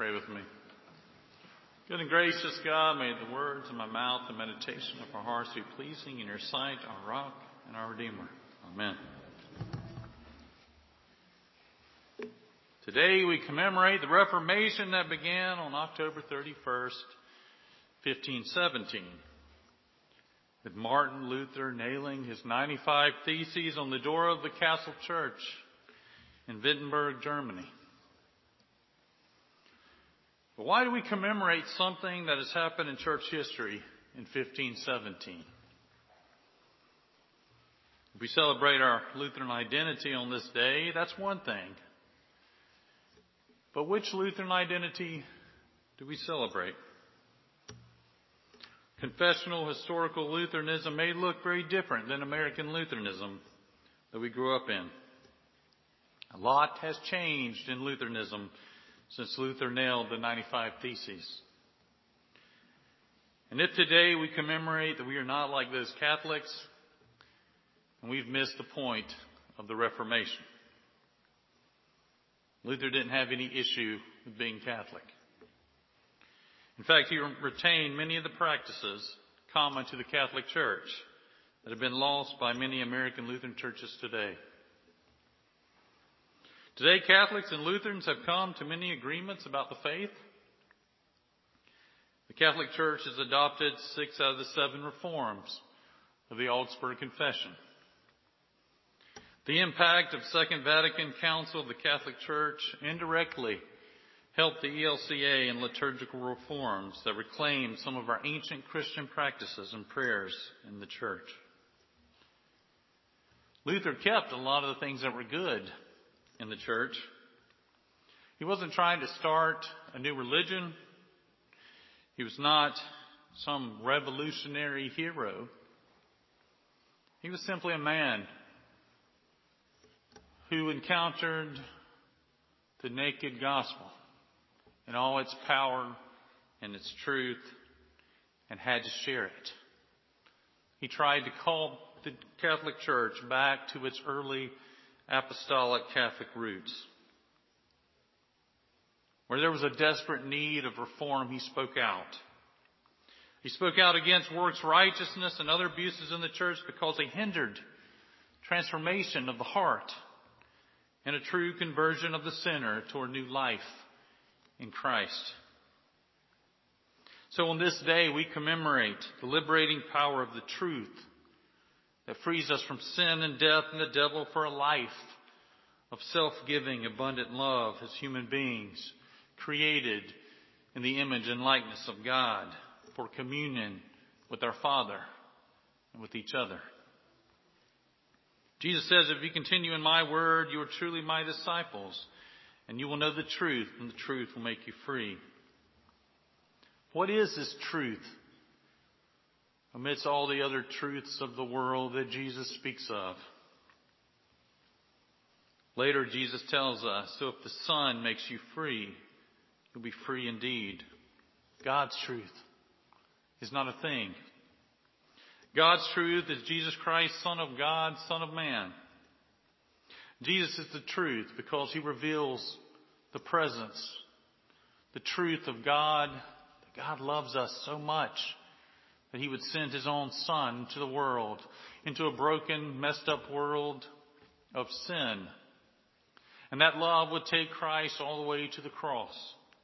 Pray with me. Good and gracious God, may the words of my mouth and meditation of our hearts be pleasing in your sight, our rock and our Redeemer. Amen. Today we commemorate the Reformation that began on October 31st, 1517, with Martin Luther nailing his 95 Theses on the door of the Castle Church in Wittenberg, Germany. But why do we commemorate something that has happened in church history in 1517? If we celebrate our Lutheran identity on this day, that's one thing. But which Lutheran identity do we celebrate? Confessional historical Lutheranism may look very different than American Lutheranism that we grew up in. A lot has changed in Lutheranism since Luther nailed the 95 Theses. And if today we commemorate that we are not like those Catholics, then we've missed the point of the Reformation. Luther didn't have any issue with being Catholic. In fact, he retained many of the practices common to the Catholic Church that have been lost by many American Lutheran churches today. Today, Catholics and Lutherans have come to many agreements about the faith. The Catholic Church has adopted 6 out of the 7 reforms of the Augsburg Confession. The impact of Second Vatican Council of the Catholic Church indirectly helped the ELCA in liturgical reforms that reclaimed some of our ancient Christian practices and prayers in the church. Luther kept a lot of the things that were good in the church. He wasn't trying to start a new religion. He was not some revolutionary hero. He was simply a man who encountered the naked gospel in all its power and its truth and had to share it. He tried to call the Catholic Church back to its early apostolic Catholic roots. Where there was a desperate need of reform, he spoke out. He spoke out against works righteousness and other abuses in the church because they hindered transformation of the heart and a true conversion of the sinner toward new life in Christ. So on this day, we commemorate the liberating power of the truth that frees us from sin and death and the devil for a life of self-giving, abundant love as human beings created in the image and likeness of God for communion with our Father and with each other. Jesus says, if you continue in my word, you are truly my disciples, and you will know the truth, and the truth will make you free. What is this truth amidst all the other truths of the world that Jesus speaks of? Later, Jesus tells us, so if the Son makes you free, you'll be free indeed. God's truth is not a thing. God's truth is Jesus Christ, Son of God, Son of Man. Jesus is the truth because he reveals the presence, the truth of God, that God loves us so much that he would send his own Son into the world, into a broken, messed up world of sin. And that love would take Christ all the way to the cross.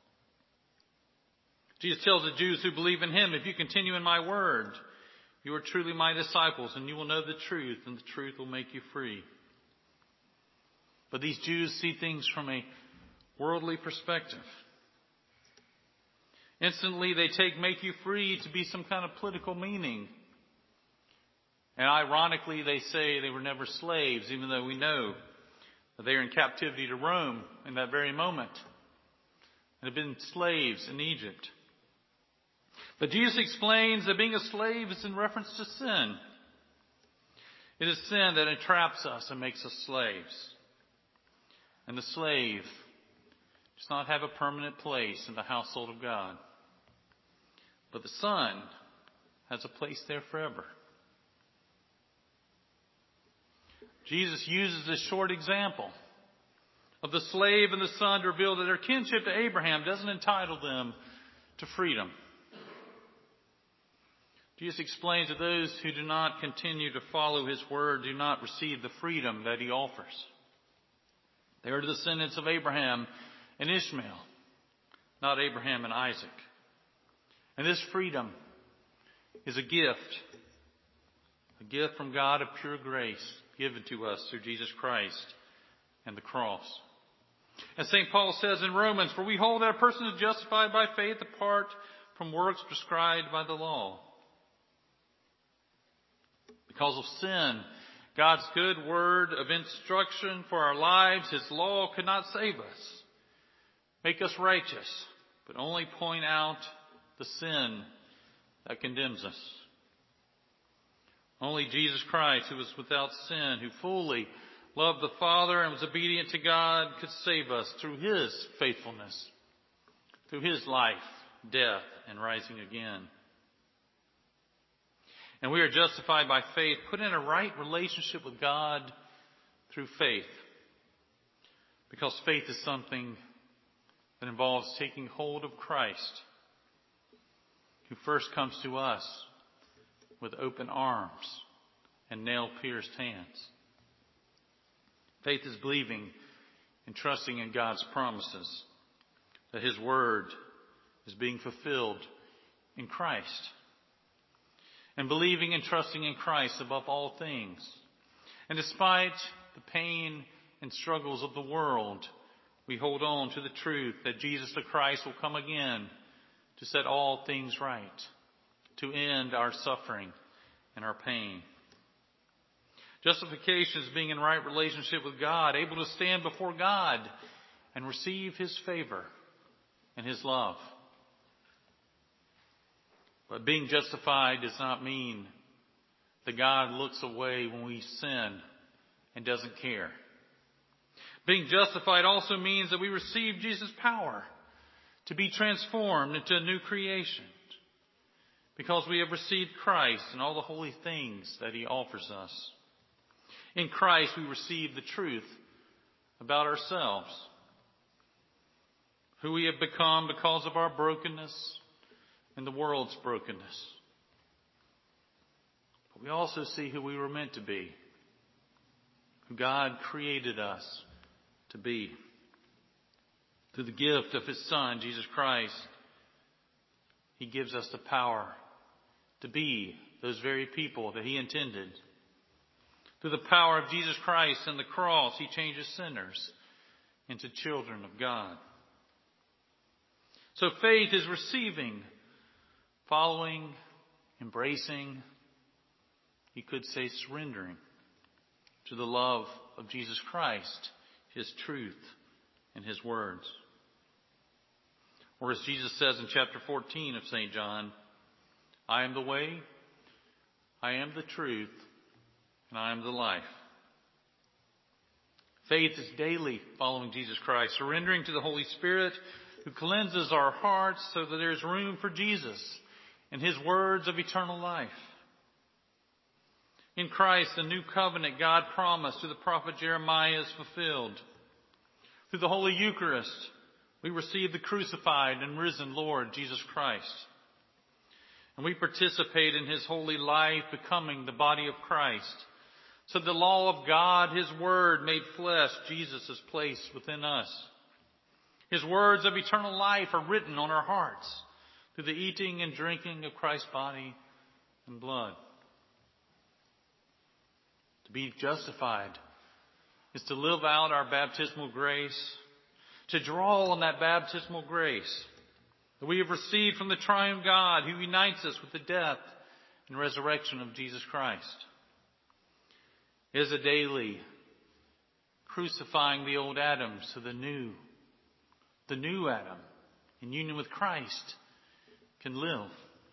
Jesus tells the Jews who believe in him, if you continue in my word, you are truly my disciples, and you will know the truth, and the truth will make you free. But these Jews see things from a worldly perspective. Instantly, they take make you free to be some kind of political meaning. And ironically, they say they were never slaves, even though we know that they are in captivity to Rome in that very moment and have been slaves in Egypt. But Jesus explains that being a slave is in reference to sin. It is sin that entraps us and makes us slaves. And the slave does not have a permanent place in the household of God. But the Son has a place there forever. Jesus uses this short example of the slave and the son to reveal that their kinship to Abraham doesn't entitle them to freedom. Jesus explains that those who do not continue to follow his word do not receive the freedom that he offers. They are the descendants of Abraham and Ishmael, not Abraham and Isaac. And this freedom is a gift from God of pure grace given to us through Jesus Christ and the cross. As St. Paul says in Romans, for we hold that a person is justified by faith apart from works prescribed by the law. Because of sin, God's good word of instruction for our lives, his law could not save us, make us righteous, but only point out the sin that condemns us. Only Jesus Christ, who was without sin, who fully loved the Father and was obedient to God, could save us through his faithfulness, through his life, death, and rising again. And we are justified by faith, put in a right relationship with God through faith. Because faith is something that involves taking hold of Christ, who first comes to us with open arms and nail-pierced hands. Faith is believing and trusting in God's promises, that his word is being fulfilled in Christ. And believing and trusting in Christ above all things. And despite the pain and struggles of the world, we hold on to the truth that Jesus the Christ will come again to set all things right, to end our suffering and our pain. Justification is being in right relationship with God, able to stand before God and receive his favor and his love. But being justified does not mean that God looks away when we sin and doesn't care. Being justified also means that we receive Jesus' power to be transformed into a new creation, because we have received Christ and all the holy things that he offers us. In Christ we receive the truth about ourselves, who we have become because of our brokenness and the world's brokenness. But we also see who we were meant to be, who God created us to be. Through the gift of his Son, Jesus Christ, he gives us the power to be those very people that he intended. Through the power of Jesus Christ and the cross, he changes sinners into children of God. So faith is receiving, following, embracing, you could say surrendering to the love of Jesus Christ, his truth, and his words. Or as Jesus says in chapter 14 of St. John, I am the way, I am the truth, and I am the life. Faith is daily following Jesus Christ, surrendering to the Holy Spirit who cleanses our hearts so that there is room for Jesus and his words of eternal life. In Christ, the new covenant God promised to the prophet Jeremiah is fulfilled. Through the Holy Eucharist, we receive the crucified and risen Lord Jesus Christ. And we participate in his holy life, becoming the body of Christ. So the law of God, his word made flesh, Jesus is placed within us. His words of eternal life are written on our hearts through the eating and drinking of Christ's body and blood. To be justified is to live out our baptismal grace, to draw on that baptismal grace that we have received from the triune God who unites us with the death and resurrection of Jesus Christ. It is a daily crucifying the old Adam so the new Adam in union with Christ can live.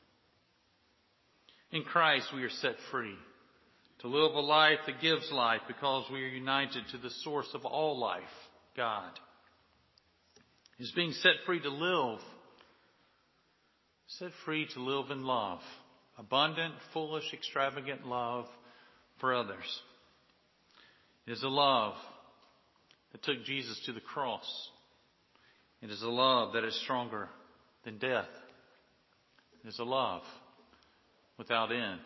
In Christ we are set free to live a life that gives life because we are united to the source of all life, God. Is being set free to live in love, abundant, foolish, extravagant love for others. It is a love that took Jesus to the cross. It is a love that is stronger than death. It is a love without end.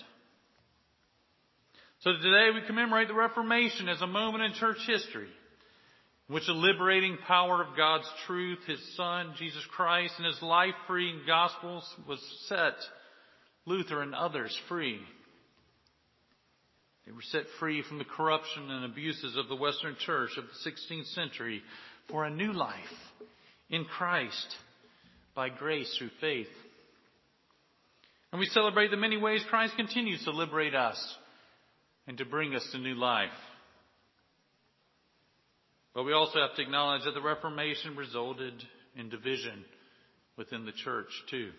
So today we commemorate the Reformation as a moment in church history in which the liberating power of God's truth, His Son, Jesus Christ, and His life-freeing gospels was set Luther and others free. They were set free from the corruption and abuses of the Western Church of the 16th century for a new life in Christ by grace through faith. And we celebrate the many ways Christ continues to liberate us and to bring us to new life. But we also have to acknowledge that the Reformation resulted in division within the church too.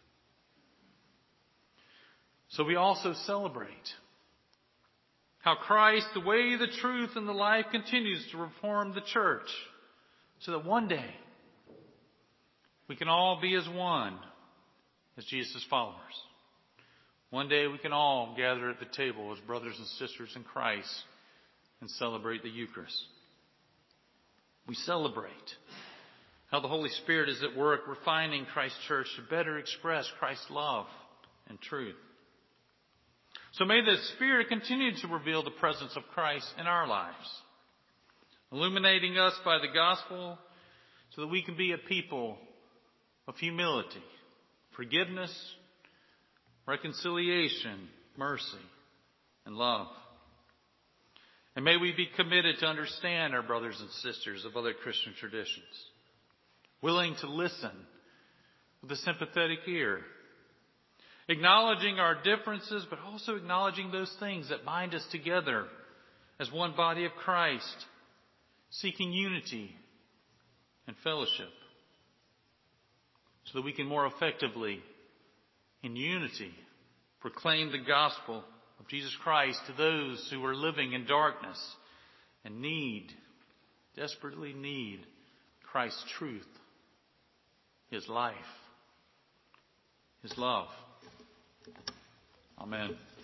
So we also celebrate how Christ, the way, the truth, and the life, continues to reform the church so that one day we can all be as one as Jesus' followers. One day we can all gather at the table as brothers and sisters in Christ and celebrate the Eucharist. We celebrate how the Holy Spirit is at work refining Christ's church to better express Christ's love and truth. So may the Spirit continue to reveal the presence of Christ in our lives, illuminating us by the gospel so that we can be a people of humility, forgiveness, reconciliation, mercy, and love. And may we be committed to understand our brothers and sisters of other Christian traditions, willing to listen with a sympathetic ear, acknowledging our differences, but also acknowledging those things that bind us together as one body of Christ, seeking unity and fellowship, so that we can more effectively, in unity, proclaim the gospel of Jesus Christ to those who are living in darkness and desperately need Christ's truth, His life, His love. Amen.